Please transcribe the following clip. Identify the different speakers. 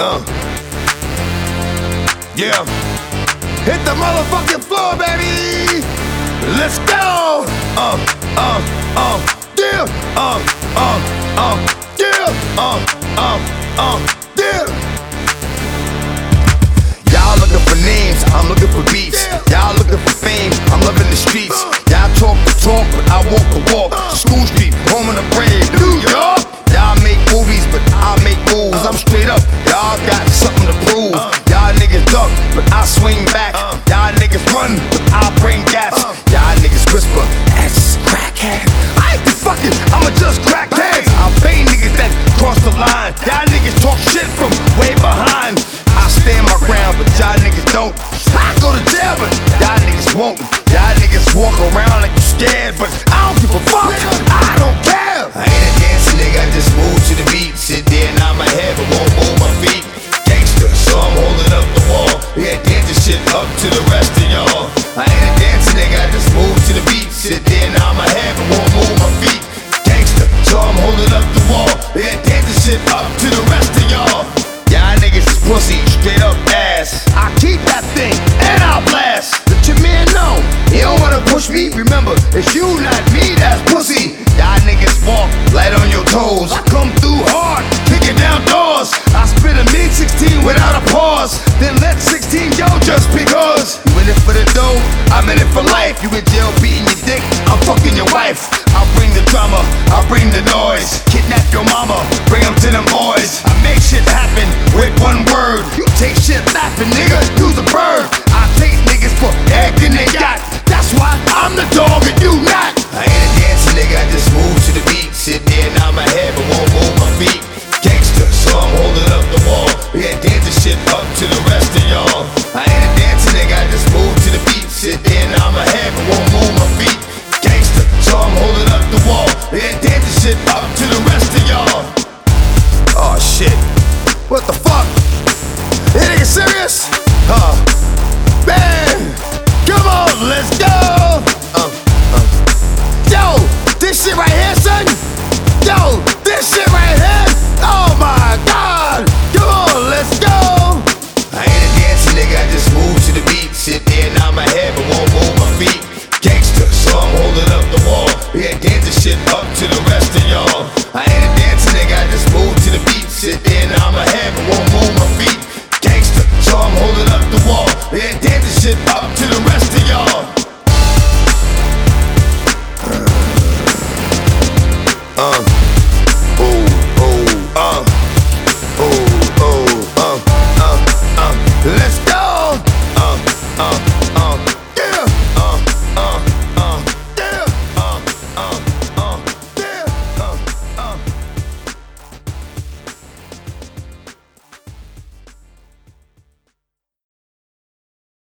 Speaker 1: Yeah. Hit the motherfucking floor, baby. Let's go. Yeah. Yeah. Yeah. Y'all looking for names, I'm looking for beats. Y'all looking for fame, I'm loving the streets. Y'all talk the talk, but I walk the walk. School Street, home of the brave, New York. Y'all make movies, but I make moves. I'm straight up, y'all got something to prove. Y'all niggas duck, but I swing back. Y'all niggas run, but I bring gas. Y'all niggas whisper, that's crackhead. I ain't the fucking, I'ma just crack heads. I'll pay niggas that cross the line. Y'all niggas talk shit from way behind. I stand my ground, but y'all niggas don't. I go to jail, but y'all niggas won't. Y'all niggas walk around like you scared, but I don't give a fuck. I don't care. I ain't a dancing nigga, I just move to the beat. Sit there, nod my head, but won't move my feet. Gangster, so I'm holding up the wall. Yeah, dancing shit up to the rest of y'all. I ain't a dancing nigga, I just move to the beat. Sit there, nod my head, but won't move my feet. Gangster, so I'm holding up the wall. Yeah, dancing shit up to the rest of y'all. Y'all niggas is pussy, straight up ass. I keep that thing and I'll blast. Let your man know, he don't wanna push me. Remember, it's you, not me, that's pussy. Y'all niggas walk light on your toes. I come through hard, kicking down doors. I spit a mean 16 without a pause. Then let 16 go just because. You in it for the dough, I'm in it for life. You in jail beating your dick, I'm fucking your wife. I'll bring the drama, I'll bring the noise. Kidnap your mama, bring them to them boys. I make shit happen with one word. You take shit laughing, nigga, use a bird.